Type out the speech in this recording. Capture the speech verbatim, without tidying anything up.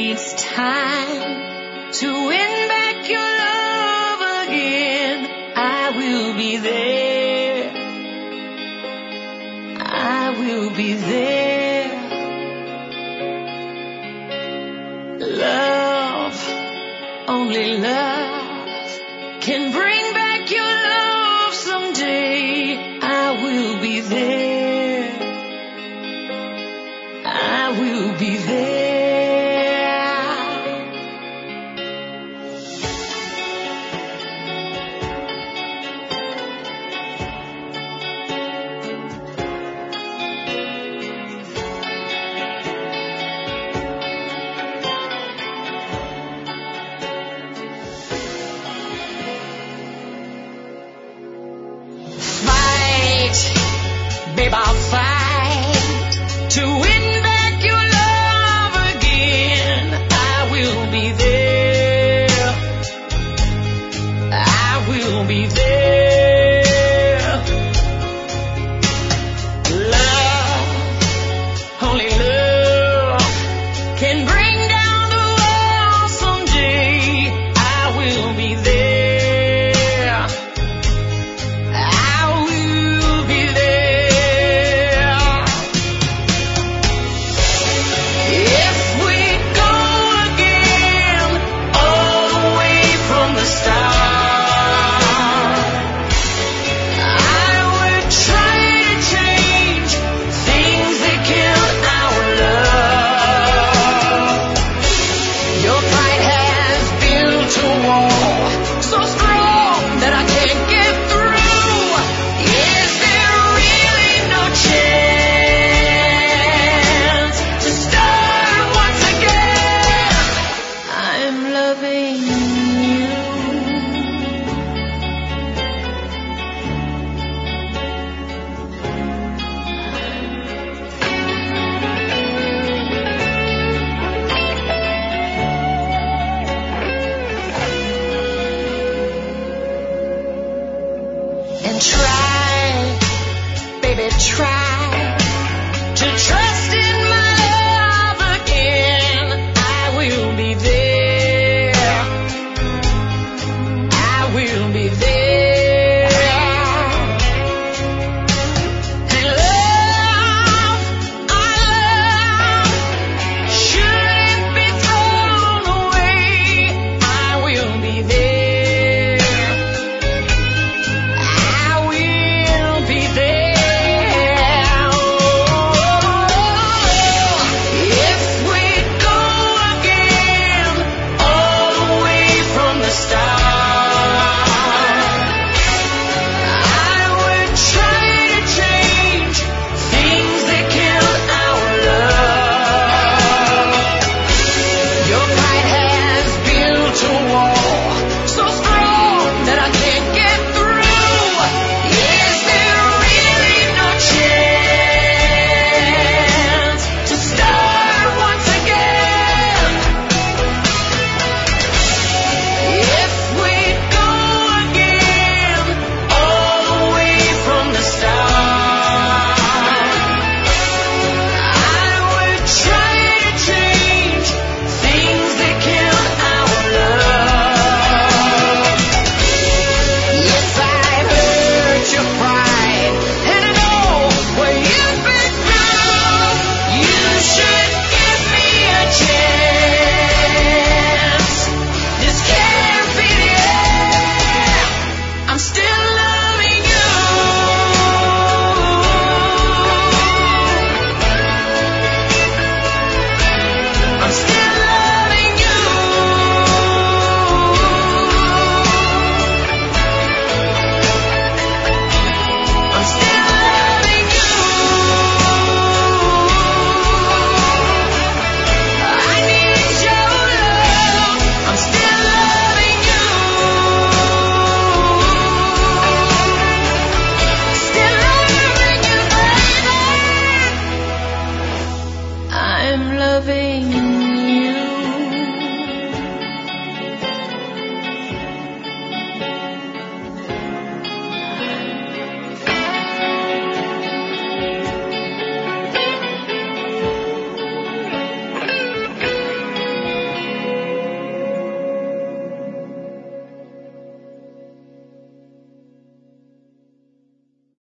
it's time to win back your love again, I will be there. I will be there. Love, only love can bring back your love someday. I will be there. I will be there. Babe, I'll fight to win back your love again. I will be there. I will be there. Love, only love can bring down the walls someday. I will be there. Try, baby, try.